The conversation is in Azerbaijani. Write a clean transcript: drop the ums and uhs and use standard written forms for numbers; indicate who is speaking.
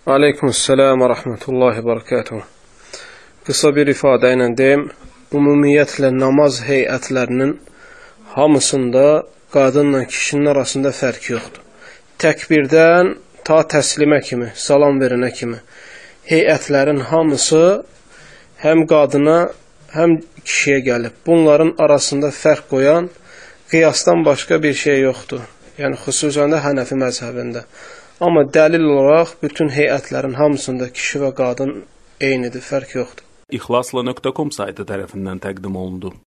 Speaker 1: Aleykümselam və rəhmətullahi və barakatuhu. Qısa bir ifadə ilə deyim, ümumiyyətlə namaz heyətlərinin hamısında qadınla kişinin arasında fərq yoxdur. Təkbirdən ta təslimə kimi, salam verənə kimi heyətlərin hamısı həm qadına, həm kişiyə gəlib. Bunların arasında fərq qoyan qiyasdan başqa bir şey yoxdur. Yəni, xüsusən də Hənəfi məzhəbində. Amma dəlil olaraq bütün heyətlərin hamısında kişi və qadın eynidir, fərq yoxdur.
Speaker 2: İxlasla.com saytı tərəfindən təqdim olundu.